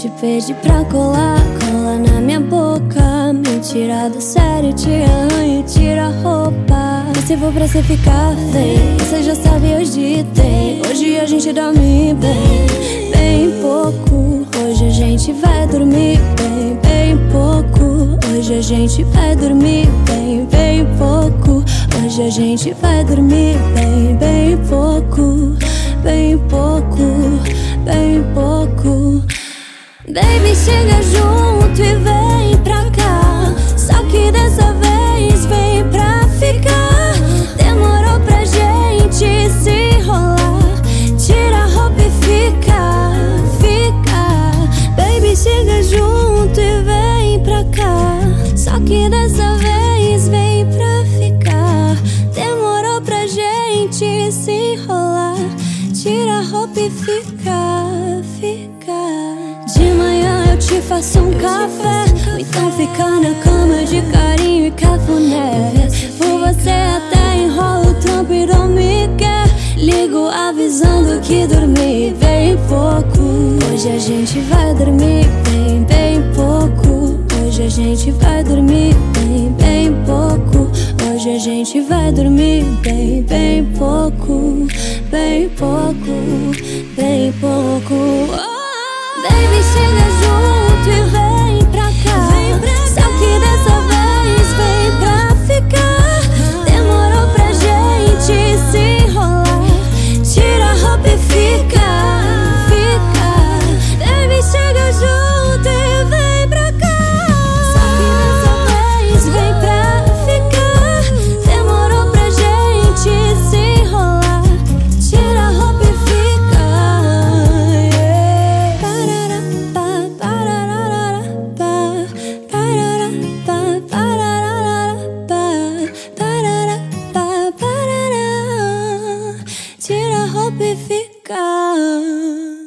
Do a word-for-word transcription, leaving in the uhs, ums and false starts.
te pedi pra colar, cola na minha boca, me tira do sério, te arranha e tira a roupa. E se for pra cê ficar, vem, cê já sabe, hoje tem. Hoje a gente dorme bem, bem pouco. Hoje a gente vai dormir bem, bem pouco. Hoje a gente vai dormir bem, bem pouco. Hoje a gente vai dormir bem, bem pouco, bem pouco, bem pouco. Baby, chega junto e vem pra cá, só que dessa vez vem pra ficar. Demorou pra gente se enrolar, tira a roupa e fica, fica. Baby, chega junto e vem pra cá, só que dessa vez vem pra ficar. Demorou pra gente se enrolar, tira a roupa e fica, fica. De manhã eu te faço um café, ou então fica na cama de carinho e cafuné. Por você até enrolo o trampo e não me quer. Ligo avisando que dormi bem pouco. Hoje a gente vai dormir bem, bem pouco. Hoje a gente vai dormir bem, bem pouco. Hoje a gente vai dormir bem, bem pouco, bem pouco, bem pouco. Oh! Baby, chega junto e vem pra cá, vem pra cá. Só que dessa vez vem pra ficar. Demorou pra gente se enrolar, tira a roupa e fica, fica. Baby, chega junto e vem pra cá, só que dessa vez vem pra ficar. Demorou pra gente se enrolar, tira a roupa e fica, yeah. Tira a roupa e fica.